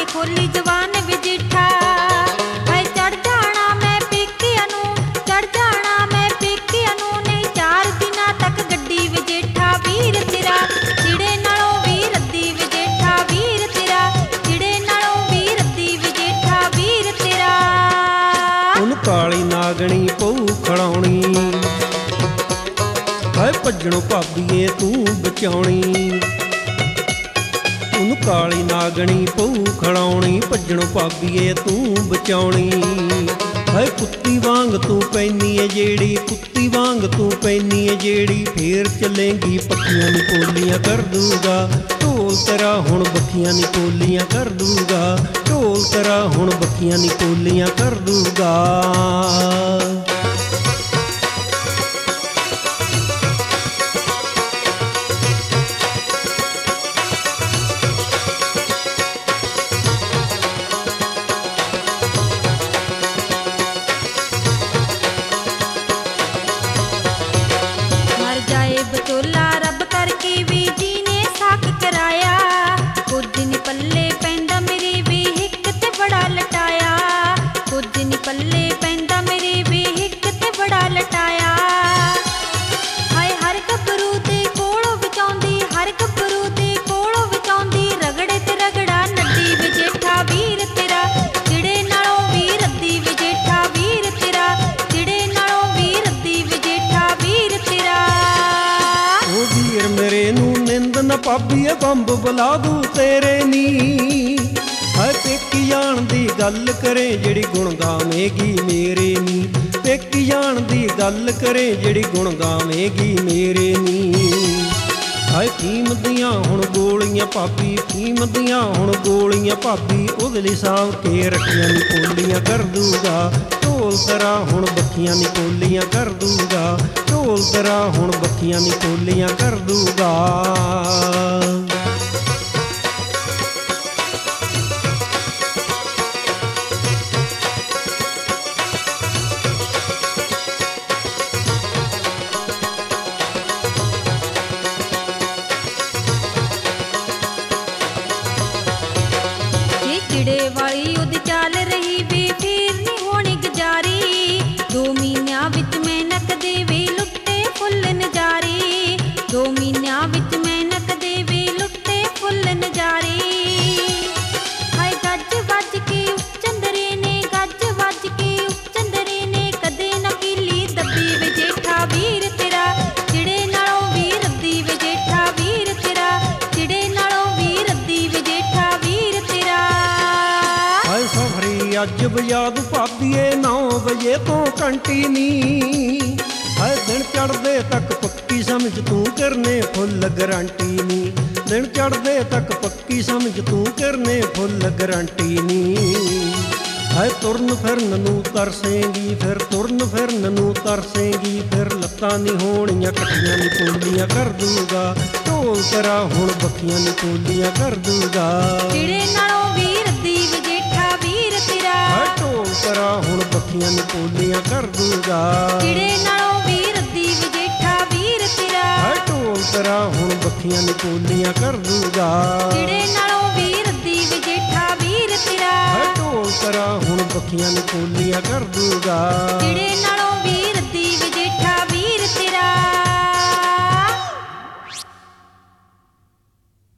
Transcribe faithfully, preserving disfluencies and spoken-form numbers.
ਖੋਲੀ ਜਵਾਨ ਵਜੀਠਾ ਹਾਏ ਚੜ ਜਾਣਾ ਮੈਂ ਪੇਕਿਆਂ ਨੂੰ ਚੜ ਜਾਣਾ ਮੈਂ ਪੇਕਿਆਂ ਨੂੰ ਨਹੀਂ ਚਾਰ ਦਿਨਾਂ ਤੱਕ ਗੱਡੀ ਵਜੀਠਾ ਵੀਰ ਤੇਰਾ ਚਿੜੇ ਨਾਲੋਂ ਵੀ ਰੱਦੀ ਵਜੀਠਾ ਵੀਰ ਤੇਰਾ ਚਿੜੇ ਨਾਲੋਂ ਵੀ ਰੱਦੀ ਵਜੀਠਾ ਵੀਰ ਤੇਰਾ ਉਹਨੂੰ ਕਾਲੀ ਨਾਗਣੀ ਪਊ ਖੜਾਉਣੀ ਹਾਏ ਭੱਜਣੋਂ ਭਾਬੀਏ ਤੂੰ ਬਚਾਉਣੀ ਉਹਨੂੰ ਕਾਲੀ ਨਾਗਣੀ ਪਊ ਖੜਾਉਣੀ ਭੱਜਣੋਂ ਭਾਬੀਏ ਤੂੰ ਬਚਾਉਣੀ ਹਾਏ ਕੁੱਤੀ ਵਾਂਗ ਤੂੰ ਪੈਨੀ ਏ ਜਿਹੜੀ ਕੁੱਤੀ ਵਾਂਗ ਤੂੰ ਪੈਨੀ ਏ ਜਿਹੜੀ ਫੇਰ ਚੱਲੇਂਗੀ ਪੱਕੀਆਂ ਨੀ ਪੋਲੀਆਂ ਕਰ ਦੂਗਾ ਢੋਲ ਤੇਰਾ ਹੁਣ ਬੱਖੀਆਂ ਨੀ ਪੋਲੀਆਂ ਕਰ ਦੂਗਾ ਢੋਲ ਤੇਰਾ ਹੁਣ ਬੱਖੀਆਂ ਨੀ ਪੋਲੀਆਂ ਕਰ ਦੂਗਾ ਬਚੋਲਾ ਰੱਬ ਕਰਕੇ ਵੀ ਜੀ ਨੇ ਸਾਕ ਕਰਾਇਆ ਕੁਝ ਨੀ ਪੱਲੇ ਪੈਂਦਾ ਮੇਰੀ ਵੀ ਹਿੱਕ ਤੇ ਬੜਾ ਲਟਾਇਆ ਕੁਝ ਨੀ ਪੱਲੇ ਪੈਂਦਾ ਮੇਰੀ ਵੀ ਹਿੱਕ ਤੇ ਬੜਾ ਲਟਾਇਆ ਹਾਏ ਹਰ ਗੱਭਰੂ ਦੇ ਕੋਲੋਂ ਵਿਚਾਉਂਦੀ ਹਰ ਗੱਭਰੂ ਦੇ ਕੋਲੋਂ ਵਿਚਾਉਂਦੀ ਰਗੜੇ ਤੇ ਰਗੜਾ ਨੱਡੀ ਵਜੇਠਾ ਵੀਰ ਤੇਰਾ ਚਿੜੇ ਨਾਲੋਂ ਵੀ ਰੱਦੀ ਵਜੇਠਾ ਵੀਰ ਤੇਰਾ ਚਿੜੇ ਨਾਲੋਂ ਵੀ ਰੱਦੀ ਵਜੇਠਾ ਵੀਰ ਤੇਰਾ ਵੀਰ ਮੇਰੇ ਨੂੰ ਨਿੰਦ ਨਾ ਭਾਬੀਏ ਬੰਬ ਬੁਲਾ ਦੂ ਤੇਰੇ ਨੀ ਹਾਏ ਪੇਕੀ ਜਾਣ ਦੀ ਗੱਲ ਕਰੇ ਜਿਹੜੀ ਗੁਣ ਗਾਵੇਗੀ ਮੇਰੇ ਨੀ ਪੇਕੀ ਜਾਣ ਦੀ ਗੱਲ ਕਰੇ ਜਿਹੜੀ ਗੁਣ ਗਾਵੇਗੀ ਮੇਰੇ ਨੀ ਹਾਏ ਫੀਮ ਦੀਆਂ ਹੁਣ ਗੋਲੀਆਂ ਭਾਬੀ ਫੀਮ ਦੀਆਂ ਹੁਣ ਗੋਲੀਆਂ ਭਾਬੀ ਉਹਦੇ ਲਈ ਸਾਂਭ ਕੇ ਰੱਖੀਆਂ ਨੀ ਪੋਲੀਆਂ ਕਰ ਦੂਗਾ ਢੋਲ ਤੇਰਾ ਹੁਣ ਬੱਖੀਆਂ ਨੀ ਪੋਲੀਆਂ ਕਰ ਦੂਗਾ ਢੋਲ ਤੇਰਾ ਹੁਣ ਬੱਖੀਆਂ ਨੀ ਪੋਲੀਆਂ ਕਰ ਦੂਗਾ ਚਿੜੇ ਵਾਲੀ ਉਹਦੀ ਚਾਲ ਰਹੀ ਵੀ ਫੇਰ ਨੀ ਹੋਣੀ ਗੁਜ਼ਾਰੀ ਦੋ ਮਹੀਨਿਆਂ ਵਿੱਚ ਮਿਹਨਤ ਦੇ ਵੀ ਲੁੱਟੇ ਫੁੱਲ ਨਜ਼ਾਰੀ ਦੋ ਮਹੀਨਿਆਂ ਵਿੱਚ ਮਿਹਨਤ ਦੇ ਵੀ ਲੁੱਟੇ ਫੁੱਲ ਨਜ਼ਾਰੀ ਹਾਏ ਗੱਜ ਵੱਜ ਕੇ ਚੰਦਰੇ ਨੇ ਗੱਜ ਵੱਜ ਕੇ ਚੰਦਰੇ ਨੇ ਕਦੇ ਨਾ ਪੀਲੀ ਦੱਬੀ ਵਜੇਠਾ ਵੀਰ ਤੇਰਾ ਚਿੜੇ ਨਾਲੋਂ ਵੀ ਰੱਦੀ ਵਜੇਠਾ ਵੀਰ ਤੇਰਾ ਚਿੜੇ ਨਾਲੋਂ ਵੀ ਰੱਦੀ ਵਜੇਠਾ ਵੀਰ ਤੇਰਾ ਹਾਏ ਸਫਰੀ ਅੱਜ ਵਜਾ ਦੂ ਭਾਬੀਏ ਨੌ ਵਜੇ ਤੋਂ ਘੰਟੀ ਨੀ ਹਾਏ ਦਿਨ ਚੜ੍ਹਦੇ ਤੱਕ ਪੱਕੀ ਸਮਝ ਤੂੰ ਕਰਨੇ ਫੁੱਲ ਗਰੰਟੀ ਨੀ ਦਿਨ ਚੜ੍ਹਦੇ ਤੱਕ ਪੱਕੀ ਸਮਝ ਤੂੰ ਕਰਨੇ ਫੁੱਲ ਗਰੰਟੀ ਨੀ ਹਾਏ ਤੁਰਨ ਫਿਰਨ ਨੂੰ ਤਰਸੇਂਗੀ ਫਿਰ ਤੁਰਨ ਫਿਰਨ ਨੂੰ ਤਰਸੇਂਗੀ ਫਿਰ ਲੱਤਾਂ ਨੀ ਹੋਣੀਆਂ ਕੱਟੀਆਂ ਨੀ ਪੋਲੀਆਂ ਕਰ ਦੂਗਾ ਢੋਲ ਤੇਰਾ ਹੁਣ ਬੱਖੀਆਂ ਨੀ ਪੋਲੀਆਂ ਕਰ ਦੂਗਾ ਚਿੜੇ ਨਾਲੋਂ ਵੀ ਰੱਦੀ ਵਜੇਠਾ ਵੀਰ ਤੇਰਾ ਹਾਏ ਢੋਲ ਤੇਰਾ ਹੁਣ ਬੱਖੀਆਂ ਨੀ ਪੋਲੀਆਂ ਕਰ ਦੂਗਾ ਚਿੜੇ ਨਾਲੋਂ ਵੀ ਰੱਦੀ ਵਜੇਠਾ ਵੀਰ ਤੇਰਾ ਹਾਏ ਢੋਲ ਤੇਰਾ ਹੁਣ ਬੱਖੀਆਂ ਨੀ ਪੋਲੀਆਂ ਕਰ ਦੂਗਾ ਚਿੜੇ ਨਾਲੋਂ ਵੀ ਰੱਦੀ ਵਜੇਠਾ ਵੀਰ ਤੇਰਾ ਹਾਏ ਢੋਲ ਤੇਰਾ ਹੁਣ ਬੱਖੀਆਂ ਨੀ ਪੋਲੀਆਂ ਕਰ ਦੂਗਾ ਚਿੜੇ ਨਾਲੋਂ